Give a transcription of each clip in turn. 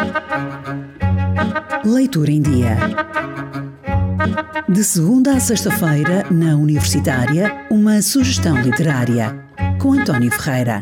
Leitura em Dia. De segunda a sexta-feira, na Universitária, uma sugestão literária, com António Ferreira.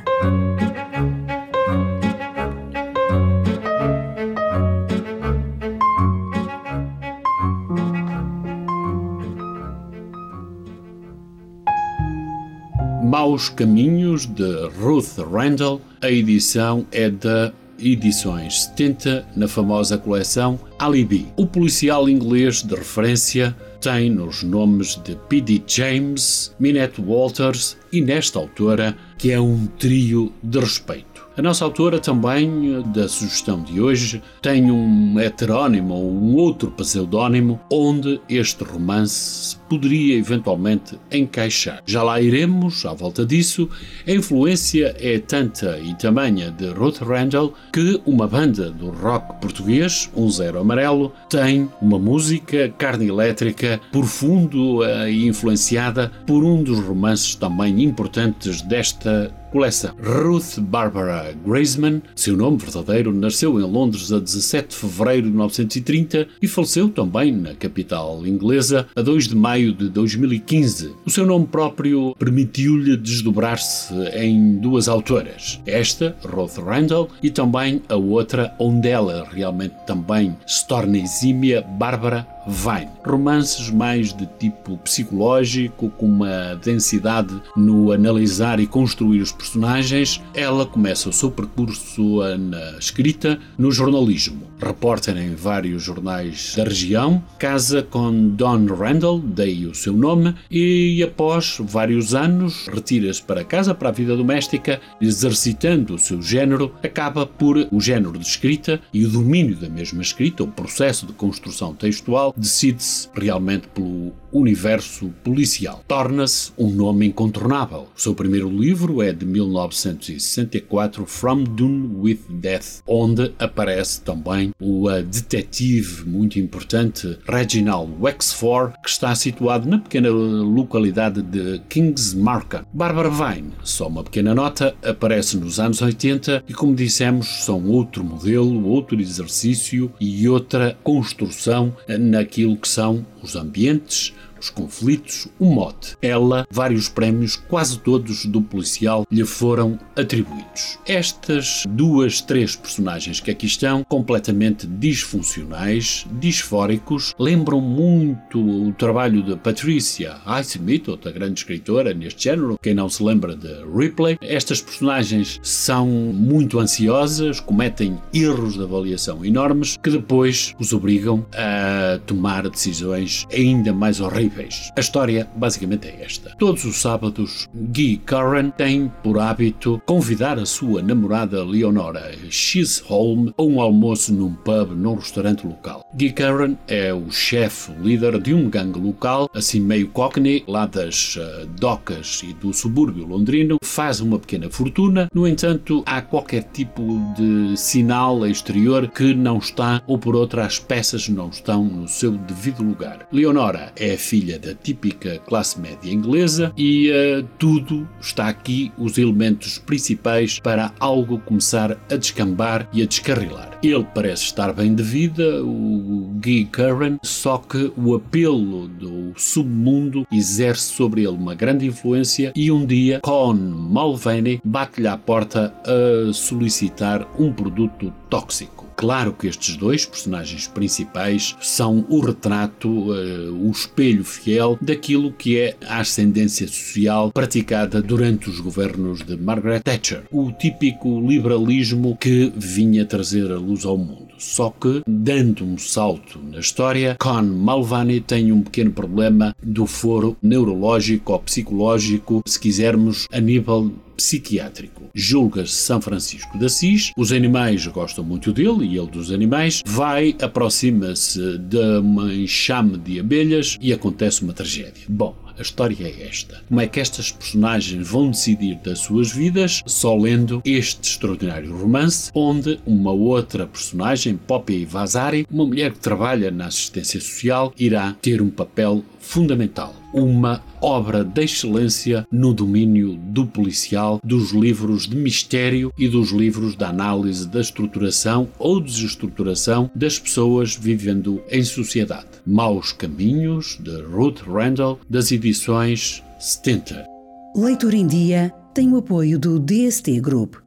Maus Caminhos, de Ruth Rendell. A edição é da Edições 70, na famosa coleção Alibi. O policial inglês de referência tem nos nomes de P.D. James, Minette Walters e nesta autora, que é um trio de respeito. A nossa autora também, da sugestão de hoje, tem um heterónimo ou um outro pseudónimo onde este romance se poderia eventualmente encaixar. Já lá iremos, à volta disso. A influência é tanta e tamanha de Ruth Rendell que uma banda do rock português, Um Zero Amarelo, tem uma música carne elétrica, profundo e influenciada por um dos romances também importantes desta coleção. Ruth Barbara Graceman, seu nome verdadeiro, nasceu em Londres a 17 de fevereiro de 1930 e faleceu também na capital inglesa a 2 de maio de 2015. O seu nome próprio permitiu-lhe desdobrar-se em duas autoras. Esta, Ruth Rendell, e também a outra, onde ela realmente também se torna exímia, Barbara Vine. Romances mais de tipo psicológico, com uma densidade no analisar e construir os personagens. Ela começa o seu percurso na escrita, no jornalismo. Repórter em vários jornais da região, casa com Don Rendell, daí o seu nome, e após vários anos retira-se para casa, para a vida doméstica, exercitando o seu género, acaba por o género de escrita e o domínio da mesma escrita, o processo de construção textual, decide-se realmente pelo universo policial. Torna-se um nome incontornável. O seu primeiro livro é de 1964, From Dune with Death, onde aparece também o detetive muito importante Reginald Wexford, que está situado na pequena localidade de Kingsmarken. Barbara Vine, só uma pequena nota, aparece nos anos 80 e, como dissemos, são outro modelo, outro exercício e outra construção naquilo que são os ambientes, os conflitos, o mote. Ela, vários prémios, quase todos do policial, lhe foram atribuídos. Estas três personagens que aqui estão, completamente disfuncionais, disfóricos, lembram muito o trabalho de Patricia Highsmith, outra grande escritora neste género, quem não se lembra de Ripley. Estas personagens são muito ansiosas, cometem erros de avaliação enormes, que depois os obrigam a tomar decisões ainda mais horríveis. A história basicamente é esta. Todos os sábados, Guy Curran tem por hábito convidar a sua namorada Leonora Chisholm a um almoço num pub, num restaurante local. Guy Curran é o chefe, o líder de um gangue local, assim meio cockney, lá das docas e do subúrbio londrino, faz uma pequena fortuna. No entanto, há qualquer tipo de sinal exterior que não está, ou por outra, as peças não estão no seu devido lugar. Leonora é a filha da típica classe média inglesa e tudo está aqui, os elementos principais para algo começar a descambar e a descarrilar. Ele parece estar bem de vida, o Guy Curran, só que o apelo do submundo exerce sobre ele uma grande influência e um dia Con Mulvaney bate-lhe à porta a solicitar um produto tóxico. Claro que estes dois personagens principais são o retrato, o espelho fiel daquilo que é a ascendência social praticada durante os governos de Margaret Thatcher. O típico liberalismo que vinha trazer a luz ao mundo. Só que, dando um salto na história, Con Mulvaney tem um pequeno problema do foro neurológico ou psicológico, se quisermos, a nível psiquiátrico. Julga-se São Francisco de Assis, os animais gostam muito dele e ele dos animais, aproxima-se de um enxame de abelhas e acontece uma tragédia. Bom, a história é esta. Como é que estas personagens vão decidir das suas vidas só lendo este extraordinário romance, onde uma outra personagem, Poppy Vasari, uma mulher que trabalha na assistência social, irá ter um papel fundamental. Uma obra de excelência no domínio do policial, dos livros de mistério e dos livros de análise da estruturação ou desestruturação das pessoas vivendo em sociedade. Maus Caminhos, de Ruth Rendell, das edições 70. Leitura em Dia tem o apoio do DST Group.